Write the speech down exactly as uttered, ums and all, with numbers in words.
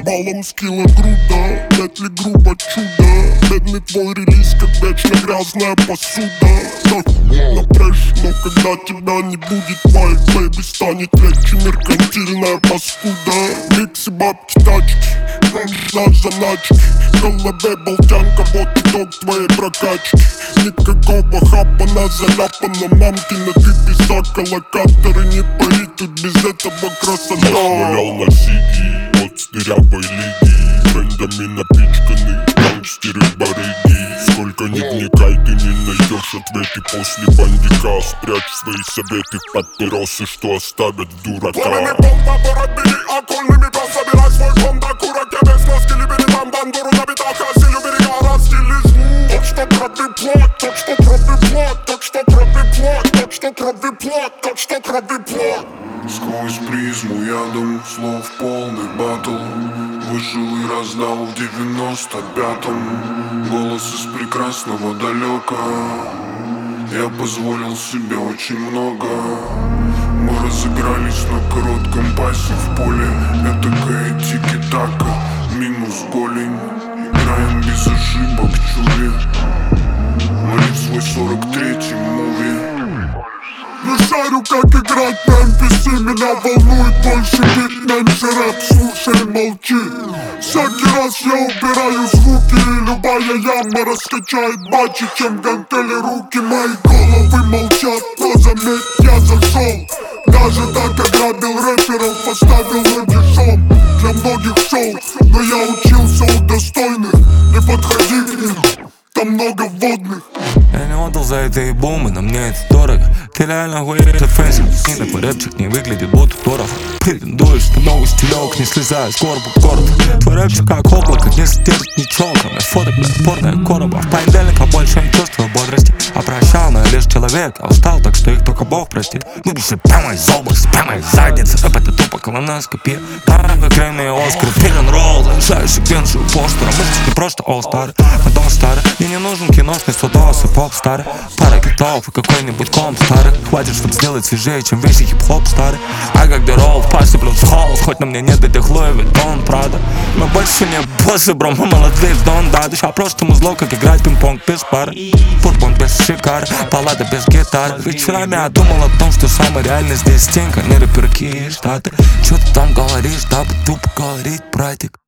Валом скилла груда, нет ли грубо чудо? Бедный твой релиз, как вечно грязная посуда. Напрячь, но когда тебя не будет, твоей бэйби станет легче меркантильная паскуда. Миксы, бабки, тачки, на заначки, в голове болтянка, вот итог твоей прокачки. Никакого хапа на заляпанном мамкина, ты писака, локаторы не пари, тут без этого красота. Швырял на сиги от с дырявой лиги, брендами напичканы гангстеры-барыги. Сколько ни вникай, ты не найдешь ответы после бандика. Спрячь свои советы в папиросы, что оставят дурака. Пламями помпа, город бери, окольными прав, собирай свой фонд, да курок, я без носки, бери там бандуру, набита хасилю, берега, расстилизну. Так что крови плоть, так что крови плоть, так что крови плоть, так что крови плоть, так что крови плоть. Сквозь призму ядом слов полный батл вышел и раздал в девяносто пятом. Голос из прекрасного далека, я позволил себе очень много. Мы разыгрались на коротком пасе в поле, этакая тики-така, минус голень. Играем без ошибок, чули, ловить свой сорок третий муви. Не шарю, как играть на эм пи си, меня волнует больше бит, меньше рэп, слушай, молчи. Всякий раз я убираю звуки, и любая яма раскачает бачи, чем гантели руки. Мои головы молчат, но заметь, я зашел. Даже так ограбил рэперов, поставил ноги шоу. Для многих шоу, но я учился у достойных. Не подходи к ним, там много водных. Я не отдал за это и бомбы, но мне это дорого. Ты реально хуеешь от фэнси, и твой рэпчик не выглядит будто дорого. Претендуешь, ты новый стилек, не слезая с горба в город. Твой рэпчик как облако, не стерт ничего, кроме фоток бесспорная короба. В понедельник больше не чувствую бодрости, а прощал, но я лишь человек, а устал, так что их только Бог простит. Выбежи прямо из области, прямо из задницы, рэп это тупо колоноскопия. Правда, кремные Оскары, фирен-ролл, зарешаю секвенцию постера. Мы не просто all-star, мы дом старый. Мне не нужен киношный судос и поп старый. Пара китов и какой-нибудь комп старый. Хватит, чтоб сделать свежее, чем весь хип-хоп старый. А как дорол, в пассе плюс холл. Хоть на мне нет этих Луи Виттон, Прада. Мы больше не боссы, бро, мы молодые в Дон Дадыш. А прошлому зло, как играть пинг-понг без пары. Бурбон без шикар, баллада без гитары. Вечерами я думал о том, что самый реальный здесь стенка. Не рэперки и штаты. Чё ты там говоришь, дабы тупо говорить, братик?